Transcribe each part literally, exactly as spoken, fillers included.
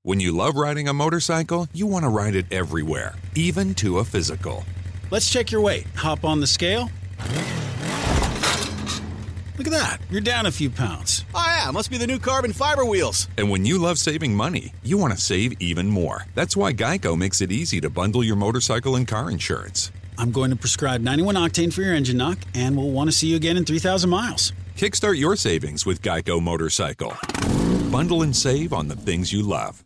When you love riding a motorcycle, you want to ride it everywhere, even to a physical. Let's check your weight. Hop on the scale. Look at that. You're down a few pounds. Oh, yeah. Must be the new carbon fiber wheels. And when you love saving money, you want to save even more. That's why Geico makes it easy to bundle your motorcycle and car insurance. I'm going to prescribe ninety-one octane for your engine knock, and we'll want to see you again in three thousand miles. Kickstart your savings with Geico Motorcycle. Bundle and save on the things you love.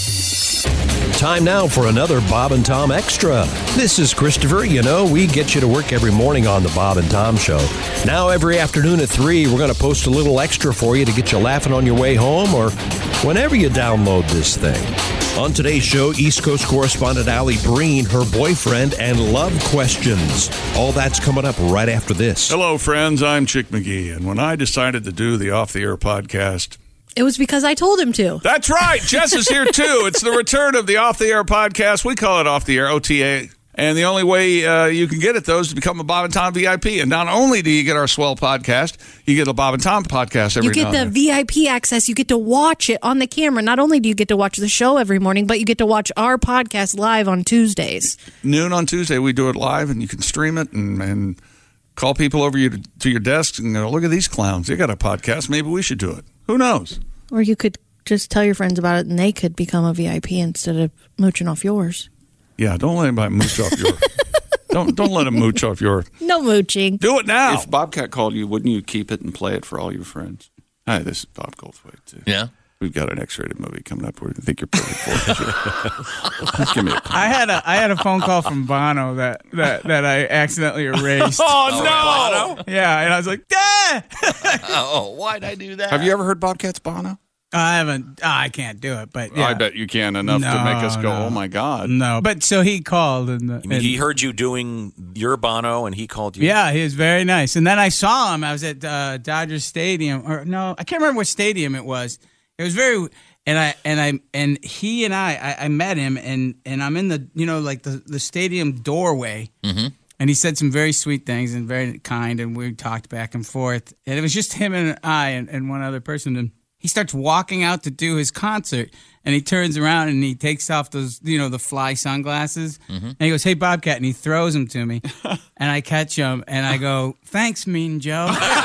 Time now for another Bob and Tom Extra. This is Christopher. You know, we get you to work every morning on the Bob and Tom Show. Now every afternoon at three, we're going to post a little extra for you to get you laughing on your way home or whenever you download this thing. On today's show, East Coast correspondent Allie Breen, her boyfriend, and love questions. All that's coming up right after this. Hello, friends. I'm Chick McGee, and when I decided to do the Off the Air podcast, it was because I told him to. That's right. Jess is here, too. It's the return of the Off the Air podcast. We call it Off the Air, O T A. And the only way uh, you can get it, though, is to become a Bob and Tom V I P. And not only do you get our swell podcast, you get a Bob and Tom podcast every You get now the V I P access. You get to watch it on the camera. Not only do you get to watch the show every morning, but you get to watch our podcast live on Tuesdays. Noon on Tuesday, we do it live, and you can stream it and, and call people over you to, to your desks and go, look at these clowns. They got a podcast. Maybe we should do it. Who knows? Or you could just tell your friends about it, and they could become a V I P instead of mooching off yours. Yeah, don't let anybody mooch off your... Don't don't let them mooch off your... No mooching. Do it now. If Bobcat called you, wouldn't you keep it and play it for all your friends? Hi, this is Bob Goldthwait, too. Yeah? We've got an X-rated movie coming up where I think you're perfect for it. Give me a I had a I had a phone call from Bono that, that, that I accidentally erased. Oh, no! Yeah, and I was like, ah! Oh, why'd I do that? Have you ever heard Bobcat's Bono? I haven't. Oh, I can't do it, but yeah. I bet you can enough No, to make us go, no. oh, my God. No, but so he called. and, You mean and he heard you doing your Bono and he called you? Yeah, he was very nice. And then I saw him. I was at uh, Dodger Stadium, or no, I can't remember what stadium it was. It was very, and I and I and he and I, I, I met him, and and I'm in the you know like the the stadium doorway, Mm-hmm. and he said some very sweet things and very kind, and we talked back and forth, and it was just him and I and, and one other person, and he starts walking out to do his concert, and he turns around and he takes off those, you know, the fly sunglasses, Mm-hmm. and he goes, "Hey, Bobcat," and he throws them to me, and I catch him, and I go, "Thanks, Mean Joe."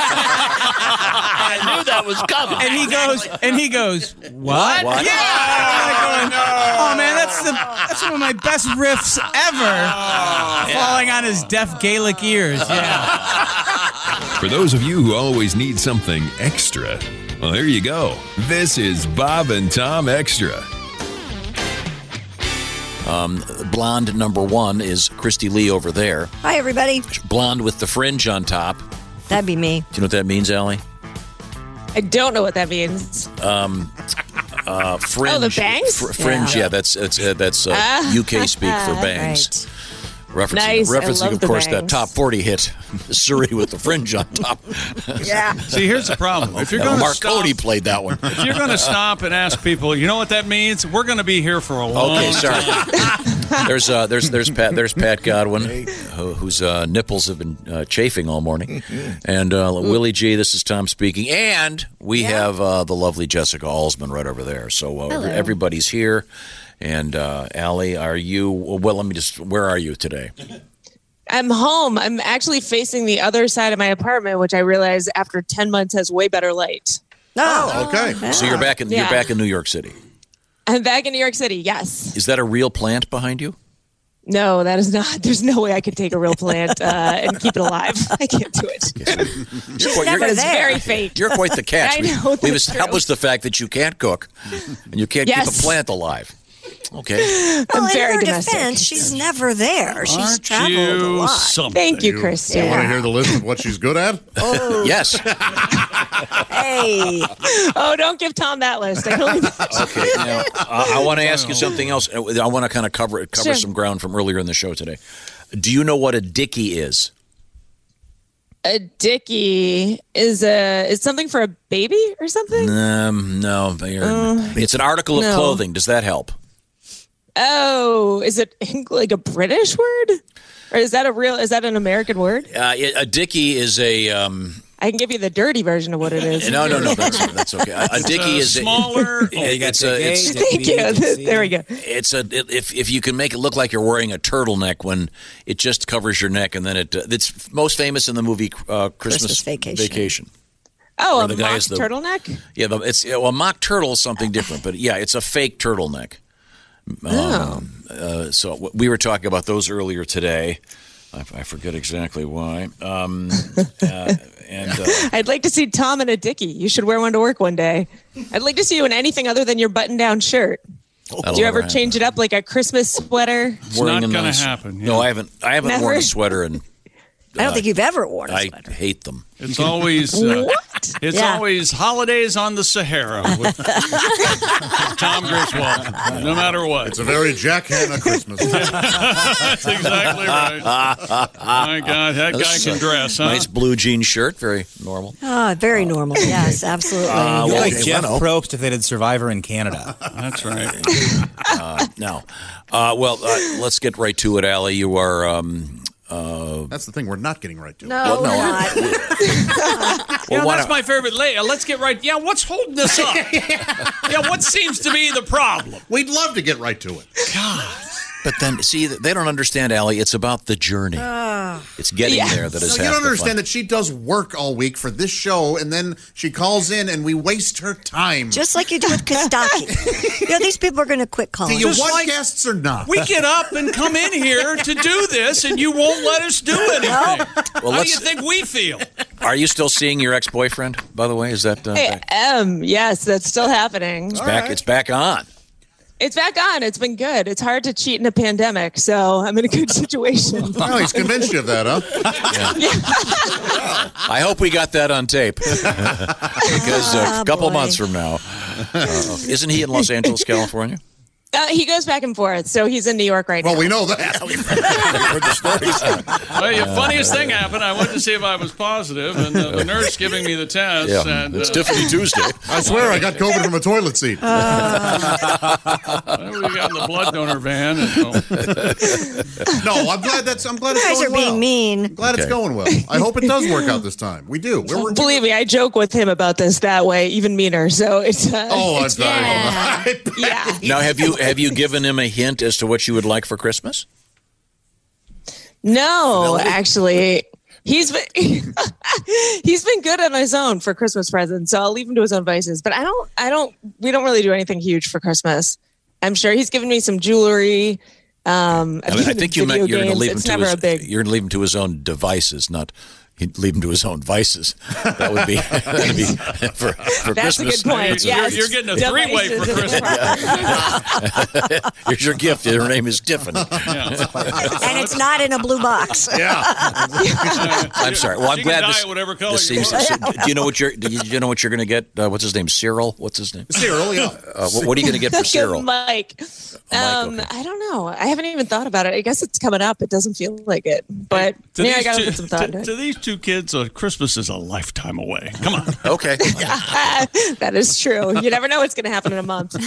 I knew that was coming. And he goes, and he goes, "What?" What? Yeah. And I'm going, oh man, that's the that's one of my best riffs ever. Falling on his deaf Gaelic ears. Yeah. For those of you who always need something extra, well, here you go. This is Bob and Tom Extra. Um, blonde number one is Christy Lee over there. Hi, everybody. Blonde with the fringe on top. That'd be me. Do you know what that means, Allie? I don't know what that means. Um, uh, fringe. Oh, the bangs? Fr- fringe, yeah. yeah that's that's, uh, that's uh, U K speak for bangs. Right. Referencing, Nice. I referencing love of the course, bangs. that top forty hit, Surrey with the fringe on top. Yeah. See, here's the problem. If you're Uh, going to Mark stop, Cody played that one. if you're going to stop and ask people, you know what that means? We're going to be here for a long Okay, sorry. time. There's uh, there's there's Pat there's Pat Godwin, who, whose uh, nipples have been uh, chafing all morning, and uh, Willie G. This is Tom speaking, and we Yeah. have uh, the lovely Jessica Alsman right over there. So uh, Hello. everybody's here, and uh, Allie, are you? Well, let me just. Where are you today? I'm home. I'm actually facing the other side of my apartment, which I realize after ten months has way better light. Oh, Okay. So you're back in Yeah. you're back in New York City. I'm back in New York City. Yes. Is that a real plant behind you? No, that is not. There's no way I could take a real plant uh, and keep it alive. I can't do it. You're quite, never you're, It's there. very fake. you're quite the catch. I We- know, We've that's established the fact that you can't cook and you can't keep Yes. a plant alive. Okay. Well, I'm in very her domestic. defense, she's never there. She's Aren't traveled you a lot. something? Thank you, Christy. You want to hear the list of what she's good at? Oh, Yes. hey. Oh, don't give Tom that list. I don't Okay. Now, I, I want to ask you something else. I want to kind of cover cover Sure. some ground from earlier in the show today. Do you know what a dickie is? A dickie is a is something for a baby or something? Um, no. you're- Uh, it's an article of no. clothing. Does that help? Oh, is it like a British word? Or is that a real is that an American word? Uh, it- a dickie is a um, I can give you the dirty version of what it is. No, no, no. That's, that's okay. A, a dickie is smaller. A, it's a. It's, Thank you. There we go. It's a. If if you can make it look like you're wearing a turtleneck when it just covers your neck, and then it. Uh, it's most famous in the movie uh, Christmas, Christmas Vacation. Vacation. Oh, Where a the guy mock is the- turtleneck? Yeah, the, it's well, a mock turtle is something different, but yeah, it's a fake turtleneck. Oh. Um, uh, so w- we were talking about those earlier today. I, I forget exactly why. Um, uh, and uh, I'd like to see Tom in a dickie. You should wear one to work one day. I'd like to see you in anything other than your button-down shirt. that'll Do you ever never change it up like a Christmas sweater? It's wearing not a going to nice- happen. No, I haven't. I haven't Never? worn a sweater, and I don't think you've ever worn a I sweater. hate them. It's always uh, What? it's Yeah. always holidays on the Sahara with Tom Griswold. No matter what. It's a very Jack Hanna Christmas. That's exactly right. My God, that guy This is can a dress, huh? Nice blue jean shirt, very normal. Ah, very normal. Yes, absolutely. Uh, You're well, like okay, Jeff Leno. Probst if they did Survivor in Canada. That's right. Uh, no. Uh, well, uh, let's get right to it, Allie. You are. Um, uh, That's the thing we're not getting right to. no, Well, no, we're I- not. Yeah, why that's not? my favorite lay. Let's get right. Yeah, what's holding this up? Yeah, what seems to be the problem? We'd love to get right to it. But then, see, they don't understand, Allie. It's about the journey. It's getting Yeah. there that is No, half you don't the understand fun. that she does work all week for this show, and then she calls in, and we waste her time. Just like you do with Kostaki. You know, these people are going to quit Do calling. you Just want like- guests or not? We get up and come in here to do this, and you won't let us do anything. Well, How do let's- you think we feel? Are you still seeing your ex-boyfriend? By the way, is that uh, I back? am. Yes, that's still happening. It's back? It's back on. It's back on. It's been good. It's hard to cheat in a pandemic, so I'm in a good situation. Oh, he's convinced you of that, huh? I hope we got that on tape because uh, Oh, a couple boy. months from now, uh, isn't he in Los Angeles, California? Uh, he goes back and forth, so he's in New York right Well, now. we know that. Heard the stories. Well, the funniest thing happened. I went to see if I was positive, and the, the nurse giving me the test. Yeah, and, it's uh, Tiffany Tuesday. I swear I got COVID from a toilet seat. well, we got in the blood donor van. And, oh, No, I'm glad that's. I'm glad You it's guys going are well. being mean. Glad it's Okay. going well. I hope it does work out this time. We do. We're, we're Believe me, I joke with him about this that way, even meaner. So it's uh, Oh, I'm it's, sorry. yeah. yeah. Now, have you have you given him a hint as to what you would like for Christmas? No, actually, he's been he's been good on his own for Christmas presents. So I'll leave him to his own vices. But I don't, I don't, we don't really do anything huge for Christmas. I'm sure he's given me some jewelry. Um, I, mean, I think you meant you're going to leave him it's to never his. a big. You're going to leave him to his own devices, not. He'd leave him to his own vices. That would be, that'd be for, for That's Christmas. a good point. It's a- Yes. you're getting a three-way for Christmas. Here's your gift. Her name is Tiffany. And it's not in a blue box. Yeah. I'm sorry. Well, I'm She can glad dye this. it whatever color this you seems. want. Do you know what you're? Do you know what you're going to get? Uh, what's his name? Cyril. What's his name? Cyril, yeah. Uh, what, what are you going to get for Cyril? Mike. Um, I don't know. I haven't even thought about it. I guess it's coming up. It doesn't feel like it, but To yeah, I these got to two- put some thought to, into it. to these two kids, uh, Christmas is a lifetime away. Come on. Okay. That is true. You never know what's going to happen in a month.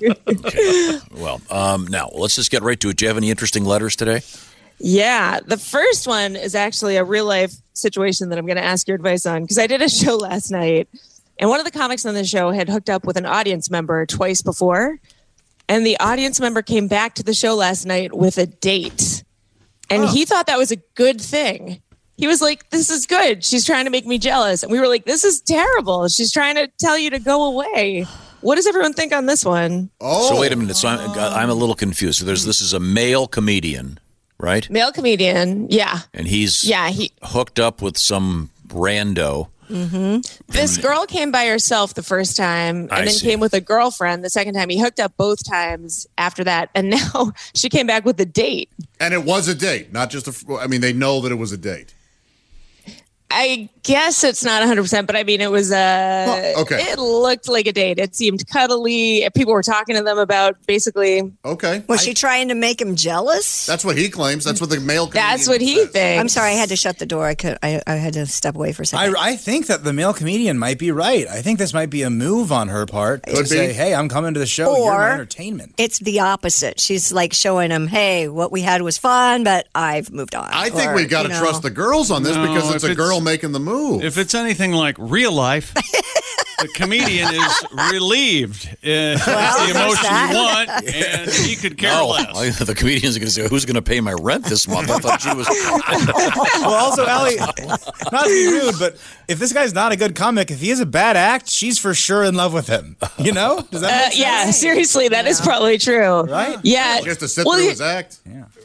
Well, um, now let's just get right to it. Do you have any interesting letters today? Yeah, the first one is actually a real life situation that I'm going to ask your advice on because I did a show last night, and one of the comics on the show had hooked up with an audience member twice before, and the audience member came back to the show last night with a date, and he thought that was a good thing. He was like, "This is good. She's trying to make me jealous," and we were like, "This is terrible. She's trying to tell you to go away." What does everyone think on this one? Oh. So wait a minute. So I'm, I'm a little confused. So there's this is a male comedian, right? Male comedian, yeah, And he's yeah. He hooked up with some rando. Mm-hmm. This girl came by herself the first time and I then see. came with a girlfriend the second time. He hooked up both times after that. And now she came back with a date. And it was a date, not just a. I mean, they know that it was a date. I guess it's not one hundred percent, but I mean, it was uh, Huh, okay. It looked like a date. It seemed cuddly. People were talking to them about basically. Okay. Was she trying to make him jealous? That's what he claims. That's what the male. That's what he thinks. I'm sorry, I had to shut the door. I could. I, I had to step away for a I, second. I think that the male comedian might be right. I think this might be a move on her part to Could be. say, "Hey, I'm coming to the show. You're my Or entertainment." it's the opposite. She's like showing him, "Hey, what we had was fun, but I've moved on." I think Or, we got to you know. trust the girls on this No, because it's if a girl girl making the move. If it's anything like real life, the comedian is relieved. Uh, Well, the emotion there's you want, and he could care No, less. the comedians are going to say, "Who's going to pay my rent this month?" I thought she was. Well, also, Allie, not to be rude, but if this guy's not a good comic, if he has a bad act, she's for sure in love with him. You know? Does that Uh, make sense? yeah, seriously, that is probably true. Right? Yeah. She has to sit Well, through he- his act.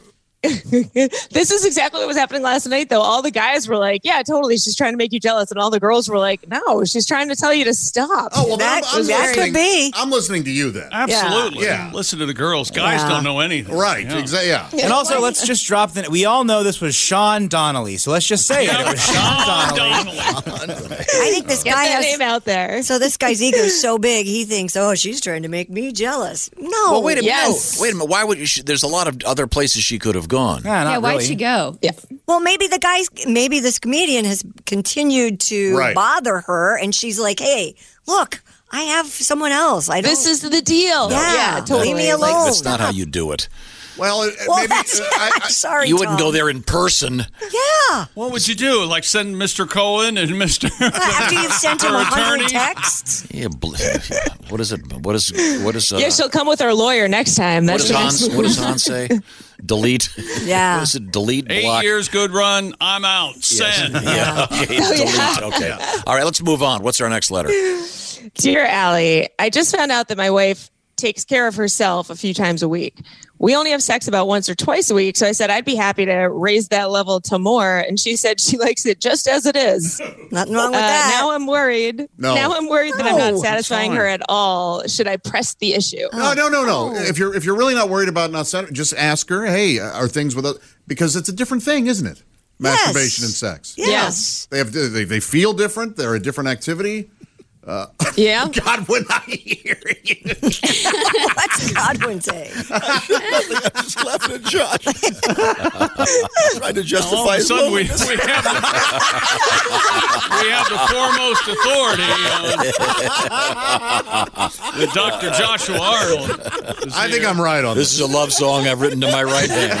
This is exactly what was happening last night, though. All the guys were like, yeah, totally. She's trying to make you jealous. And all the girls were like, no, she's trying to tell you to stop. Oh, well, That- I'm, I'm that listening. could be. I'm listening to you then. Absolutely. Yeah. Listen to the girls. Guys Yeah. don't know anything. Right. Yeah. Exactly. Yeah. And also, let's just drop the. We all know this was Sean Donnelly, so let's just say it. It was Sean Donnelly. I think this Get guy that has. name out there. So this guy's ego is so big, he thinks, oh, she's trying to make me jealous. No. Well, wait a minute. Yes. No, wait a minute. Why would you? She, there's a lot of other places she could have gone. Yeah, not Yeah, why'd really. she go? Yeah. Well, maybe the guy's, maybe this comedian has continued to Right. bother her, and she's like, hey, look, I have someone else. I don't. This is the deal. Yeah. Yeah, totally. Leave me alone. That's not how you do it. Well, it, Well, maybe that's, uh, I, I'm sorry, You wouldn't Tom. go there in person. Yeah. What would you do? Like send Mister Cohen and Mister After you've sent him Her a hundred attorney? texts. Yeah, bl- what is it? What is what is? Uh, Yeah, she'll come with her lawyer next time. what That's does the Hans? next What does move. Hans say? Delete. Yeah. What is it? Delete. Eight Block. years, good run. I'm out. Send. Yeah. Okay. Oh, Delete. yeah. Okay. All right. Let's move on. What's our next letter? Dear Allie, I just found out that my wife takes care of herself a few times a week. We only have sex about once or twice a week, so I said I'd be happy to raise that level to more, and she said she likes it just as it is. Nothing wrong with Uh, that. now I'm worried. No. Now I'm worried that I'm No, not satisfying fine. her at all. Should I press the issue? No, no, no, no. If you're if you're really not worried about not set, just ask her. Hey, are things with because it's a different thing, isn't it? Masturbation and sex. Yes. They have they, they feel different. They're a different activity. Uh, Yeah. God, when I hear you, What's Godwin say? I just laughing at Josh. Trying to justify All of a his sudden, we, loneliness. we, have the, we have the foremost authority on with Doctor Joshua Arnold. I think I'm right on This this. is a love song I've written to my right hand.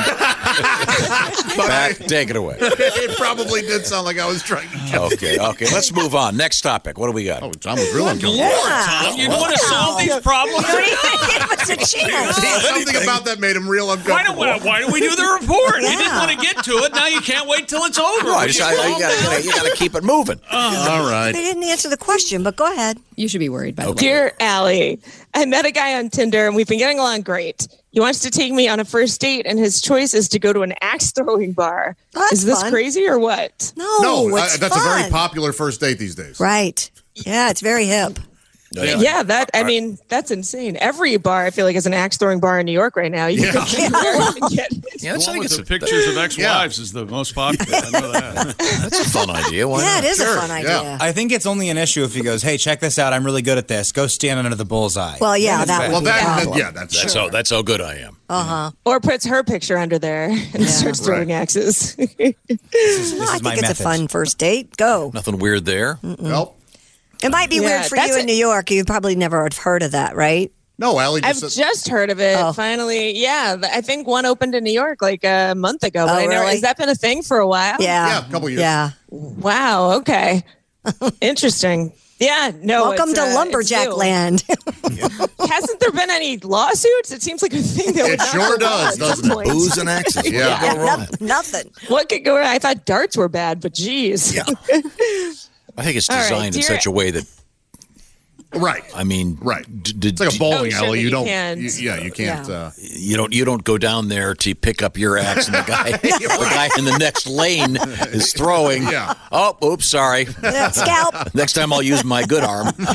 Back, take it away. It probably did sound like I was trying to. Get Okay, okay. Let's move on. Next topic. What do we got? Oh, Tom was real uncomfortable. Lord, Tom, you want to solve these problems? You don't even give us a chance. Something about that made him real Why uncomfortable. don't, why don't we do the report? You didn't Yeah. want to get to it. Now you can't wait till it's over. No, I just, I, I, you gotta, you gotta- you gotta keep it moving. All right. They didn't answer the question, but go ahead. You should be worried, by the way. Dear Allie, I met a guy on Tinder and we've been getting along great. He wants to take me on a first date and his choice is to go to an axe throwing bar. That's is this fun. crazy or what? No, No, it's I, that's fun. a very popular first date these days. Right. Yeah, it's very hip. Yeah, that I mean that's insane. Every bar I feel like is an axe throwing bar in New York right now. You Yeah. can go there and get Yeah, The that's, I one think with it's the a, pictures of ex-wives is the most popular. I know that. that's a fun idea. Why Yeah, not? it is Sure, a fun yeah. idea. I think it's only an issue if he goes, hey, check this out. I'm really good at this. Go stand under the bullseye. Well, yeah, Then it's that bad. would Well, be a that, problem. that yeah, that's, That's how that's how good I am. Uh huh. or puts her picture under there and starts throwing Right. axes. No, I is think my it's method. a fun first date. Go. Nothing weird there. Well, It might be Yeah, weird for that's you in a- New York. You probably never have heard of that, right? no, Allie I've just said, just heard of it. Oh. Finally, yeah. I think one opened in New York like a month ago. But Oh, I never, really? has that been a thing for a while? Yeah. yeah, a couple years. Yeah. Wow. Okay. Interesting. Yeah. No. Welcome it's, to uh, it's lumberjack new. land. Hasn't there been any lawsuits? It seems like a thing that would It not sure go wrong does, at doesn't some it? point. Booze and axes. What Yeah. could Yeah, go wrong? no- nothing. What could go wrong? I thought darts were bad, but geez. Yeah. I think it's All right, designed in dear- such a way that Right. I mean, Right. d- d- It's like a d- bowling Oh, sure, alley. that You you don't. can't. You, yeah, you can't. Yeah. Uh, you don't you don't go down there to pick up your axe and the guy the guy in the next lane is throwing. Yeah. Oh, oops, sorry. Yeah, scalp. Next time I'll use my good arm. Is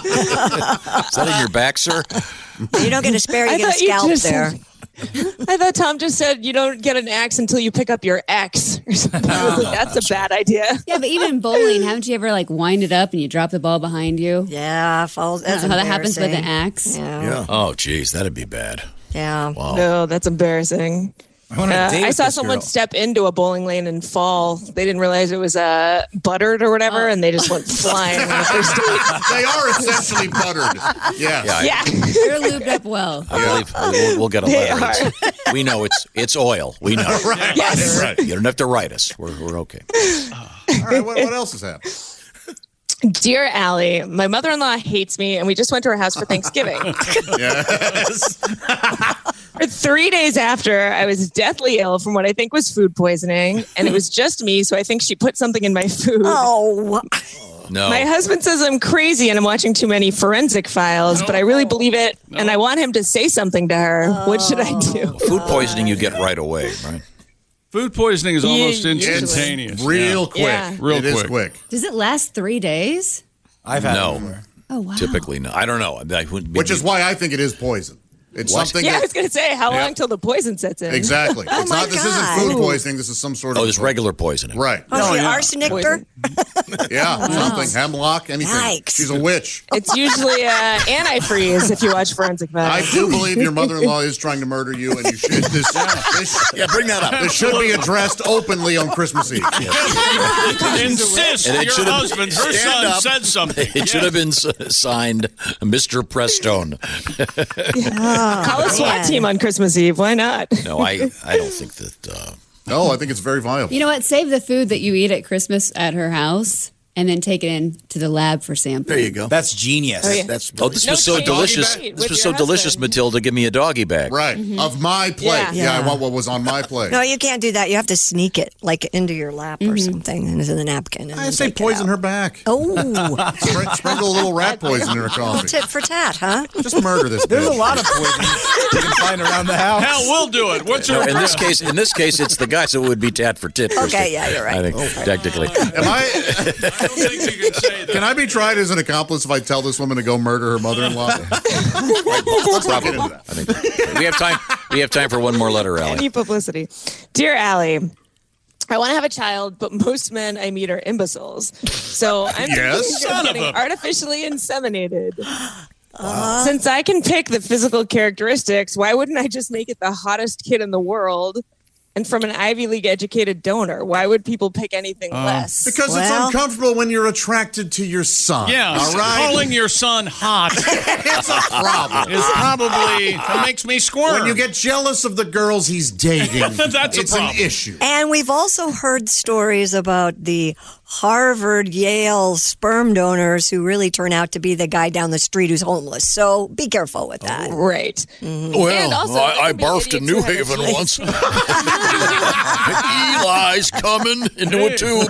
that in your back, sir? You don't get a spare, you I get a thought you scalp just- there. I thought Tom just said you don't get an axe until you pick up your ex or something. I was like, that's a bad idea. Yeah, but even bowling, haven't you ever like wind it up and you drop the ball behind you? Yeah, falls. I don't That's know how that happens with an embarrassing. axe. Yeah. Oh, geez, that'd be bad. Yeah. Wow. No, that's embarrassing. I, want to Uh, date I with saw this someone girl. step into a bowling lane and fall. They didn't realize it was uh, buttered or whatever, and they just went flying on the first date. They are essentially buttered. Yeah. Yeah, I- Yeah. They're lubed up well. I believe we'll, we'll get a They letter. are. It's- We know it's it's oil. We know. Right. Yes. Right. You don't have to write us. We're we're okay. All right. What, what else has happened? Dear Allie, my mother-in-law hates me, and we just went to her house for Thanksgiving. Yes. For three days after, I was deathly ill from what I think was food poisoning, and it was just me, so I think she put something in my food. Oh, No. My husband says I'm crazy and I'm watching too many forensic files, but I really believe it, and I want him to say something to her. What should I do? Food poisoning you get right away, right? Food poisoning is almost Yeah, instantaneous. Real Yeah. quick. Yeah. Real It is quick. quick. Does it last three days? I've had No. it before. Oh, wow. Typically, no. I don't know. I wouldn't be- Which is why I think it is poison. It's What? something Yeah, I that was going to say, how Yeah. long till the poison sets in? exactly. Oh it's my not. This God. isn't food poisoning. This is some sort of Oh, there's regular poisoning. right. oh, she yeah. arsenic her? Poison. Yeah, something hemlock, anything. Yikes. She's a witch. It's usually uh, antifreeze if you watch forensic I files. do believe your mother-in-law is trying to murder you, and you should. This, this, Yeah, bring that up. this should be addressed openly on Christmas Eve. Insist And it your should have- husband, her Stand son, up. said something. It should have been s- signed Mister Prestone. Call a SWAT team on Christmas Eve. Why not? No, I, I don't think that. Uh, No, I think it's very viable. You know what? Save the food that you eat at Christmas at her house and then take it in to the lab for sampling. there you go. That's genius. Oh, yeah. That's oh, this No was so cheating. delicious. Doggy bag This with was your so delicious, husband. Matilda. Give me a doggy bag. Right. Of my plate. Yeah. Yeah. I Yeah. want what was on my plate. No, you can't do that. You have to sneak it like into your lap or something into the napkin. And I then say take it poison out. her back. Oh, Spr- sprinkle a little rat poison in her coffee. tit for tat, huh? Just murder this There's a bitch. lot of poison you can find around the house. Hell, we'll do it. What's No, her in this case, in this case, it's the guy, so it would be tat for tit. Christy. Okay, yeah, you're right. I think technically. Am I? I don't think you can say that. Can I be tried as an accomplice if I tell this woman to go murder her mother-in-law? Let's not get into that. I think we have time. We have time for one more letter, Allie. Any publicity. Dear Allie, I want to have a child, but most men I meet are imbeciles. So I'm Yes? thinking Son of of getting a- artificially inseminated. Since I can pick the physical characteristics, why wouldn't I just make it the hottest kid in the world and from an Ivy League educated donor? Why would people pick anything less? Because Well- it's uncomfortable when you're attracted to your son. Yeah, All right. calling your son hot It's a problem. is probably it makes me squirm. When you get jealous of the girls he's dating, That's a it's an problem. issue. And we've also heard stories about the Harvard, Yale sperm donors who really turn out to be the guy down the street who's homeless. So be careful with that. Right. Well, And also, I, I there could be barfed in idiots New who have Haven a once. Eli's coming into a tube.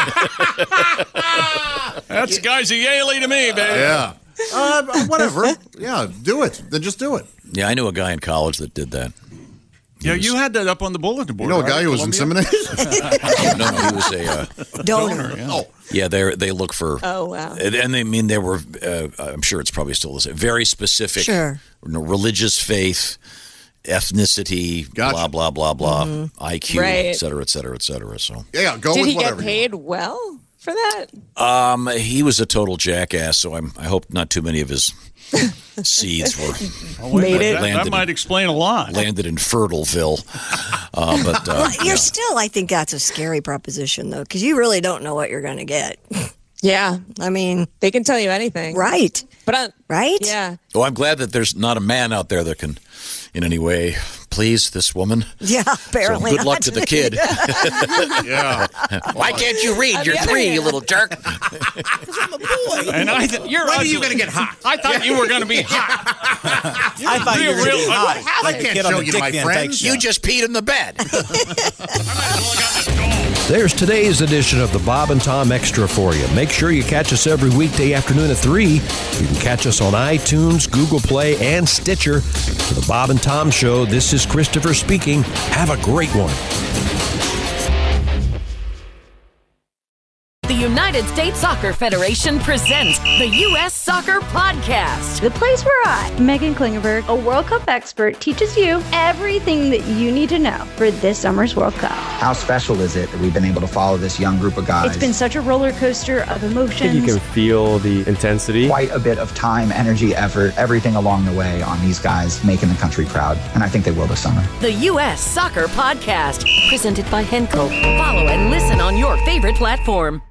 That's guy's a Yaley to me, baby. Yeah. Uh, whatever. Yeah, do it. Then just do it. Yeah, I knew a guy in college that did that. Yeah, you had that up on the bulletin board. You know a right, guy who was Columbia? inseminated? No, no, he was a uh, Donor. yeah. Oh, yeah. They they look for Oh, wow. and, and they mean they were. Uh, I'm sure it's probably still the same. Very specific. Sure. You know, religious faith, ethnicity, Gotcha. blah blah blah blah, I Q, Right. et cetera, et cetera, et cetera. So, yeah, go Did with he get whatever. you paid well for that? um, he was a total jackass. So I'm. I hope not too many of his seeds were Oh, wait a Made minute, it. That, that Landed. might explain a lot. landed in Fertileville. Uh, but uh, Well, you're yeah. still, I think that's a scary proposition, though, because you really don't know what you're going to get. Yeah. I mean, They can tell you anything. right. But uh, Right? yeah. Oh, I'm glad that there's not a man out there that can, in any way, please this woman. Yeah, apparently. So good luck not. to the kid. Yeah. Why can't you read? On You're the other three, hand- you little jerk. And I th- you're When are ugly. you going to get hot? I thought you were going to be hot. I thought you were Real- going to be real- hot. Like I the can't kid on show the you Dick my Van friends. Dyke Show. You just peed in the bed. There's today's edition of the Bob and Tom Extra for you. Make sure you catch us every weekday afternoon at three. You can catch us on iTunes, Google Play, and Stitcher. For the Bob and Tom Show, this is Christopher speaking. Have a great one. The United United States Soccer Federation presents the U S Soccer Podcast. The place where I, Megan Klingenberg, a World Cup expert, teaches you everything that you need to know for this summer's World Cup. How special is it that we've been able to follow this young group of guys? It's been such a roller coaster of emotions. I think you can feel the intensity. Quite a bit of time, energy, effort, everything along the way on these guys making the country proud. And I think they will this summer. The U S Soccer Podcast, presented by Henkel. Follow and listen on your favorite platform.